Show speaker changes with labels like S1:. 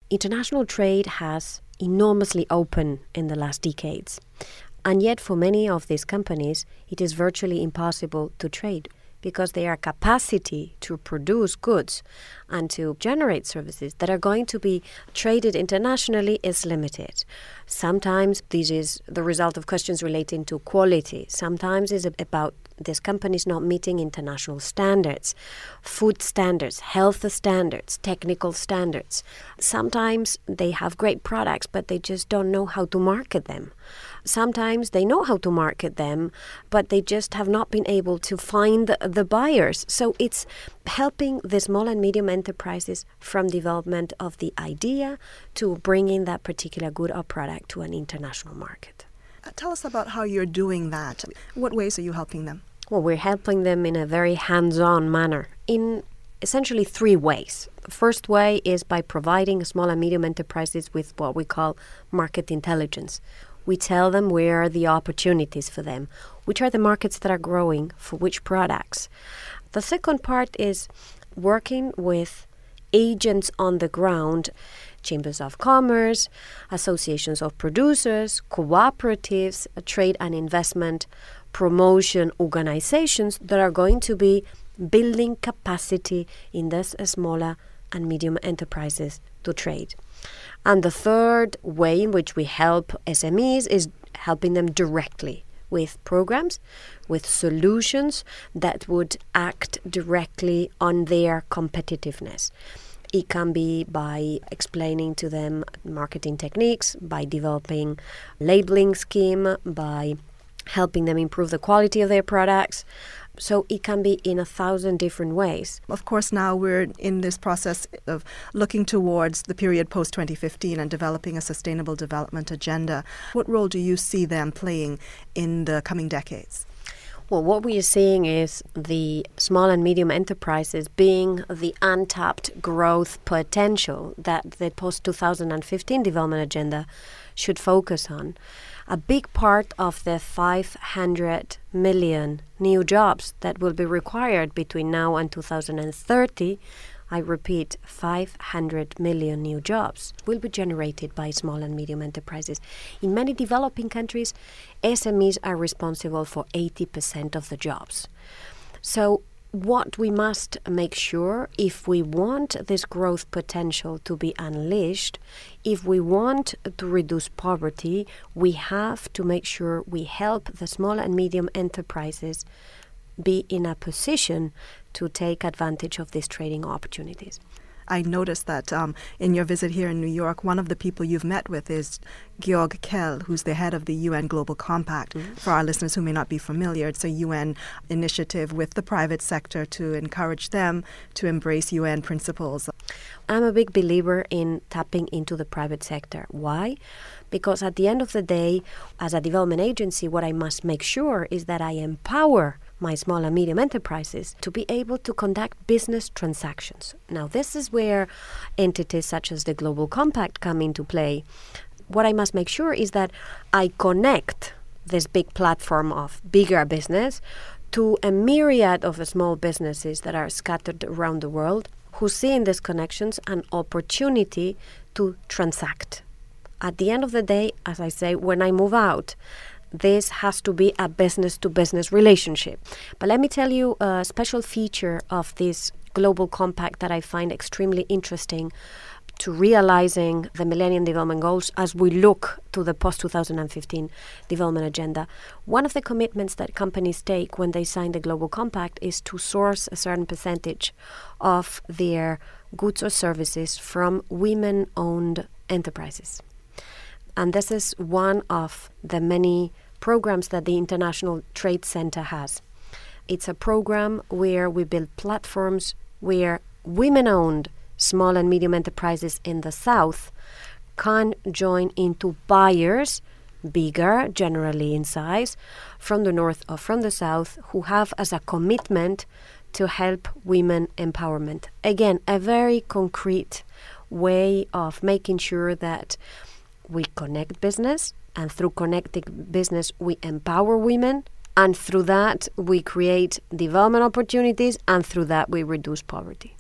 S1: International trade has enormously opened in the last decades. And yet for many of these companies, it is virtually impossible to trade because their capacity to produce goods and to generate services that are going to be traded internationally is limited. Sometimes this is the result of questions relating to quality. Sometimes it's about these companies not meeting international standards, food standards, health standards, technical standards. Sometimes they have great products, but they just don't know how to market them. Sometimes they know how to market them, but they just have not been able to find the buyers. So it's helping the small and medium enterprises from development of the idea to bringing that particular good or product to an international market.
S2: Tell us about how you're doing that. What ways are you helping them?
S1: Well, we're helping them in a very hands-on manner in essentially 3 ways. The first way is by providing small and medium enterprises with what we call market intelligence. We tell them where are the opportunities for them, which are the markets that are growing for which products. The second part is working with agents on the ground, chambers of commerce, associations of producers, cooperatives, trade and investment promotion organizations that are going to be building capacity in these smaller and medium enterprises to trade. And the third way in which we help SMEs is helping them directly with programs, with solutions that would act directly on their competitiveness. It can be by explaining to them marketing techniques, by developing labeling scheme, by helping them improve the quality of their products. So it can be in 1,000 different ways.
S2: Of course, now we're in this process of looking towards the period post-2015 and developing a sustainable development agenda. What role do you see them playing in the coming decades?
S1: Well, what we are seeing is the small and medium enterprises being the untapped growth potential that the post-2015 development agenda should focus on. A big part of the 500 million new jobs that will be required between now and 2030, I repeat, 500 million new jobs will be generated by small and medium enterprises. In many developing countries, SMEs are responsible for 80% of the jobs. So what we must make sure, if we want this growth potential to be unleashed, if we want to reduce poverty, we have to make sure we help the small and medium enterprises be in a position to take advantage of these trading opportunities.
S2: I noticed that in your visit here in New York, one of the people you've met with is Georg Kell, who's the head of the UN Global Compact. Mm-hmm. For our listeners who may not be familiar, it's a UN initiative with the private sector to encourage them to embrace UN principles.
S1: I'm a big believer in tapping into the private sector. Why? Because at the end of the day, as a development agency, what I must make sure is that I empower my small and medium enterprises to be able to conduct business transactions. Now, this is where entities such as the Global Compact come into play. What I must make sure is that I connect this big platform of bigger business to a myriad of small businesses that are scattered around the world who see in these connections an opportunity to transact. At the end of the day, as I say, when I move out, this has to be a business-to-business relationship. But let me tell you a special feature of this Global Compact that I find extremely interesting to realizing the Millennium Development Goals as we look to the post-2015 development agenda. One of the commitments that companies take when they sign the Global Compact is to source a certain percentage of their goods or services from women-owned enterprises. And this is one of the many programs that the International Trade Center has. It's a program where we build platforms where women-owned small and medium enterprises in the South can join into buyers, bigger generally in size, from the North or from the South, who have as a commitment to help women empowerment. Again, a very concrete way of making sure that we connect business, and through connecting business, we empower women, and through that, we create development opportunities, and through that, we reduce poverty.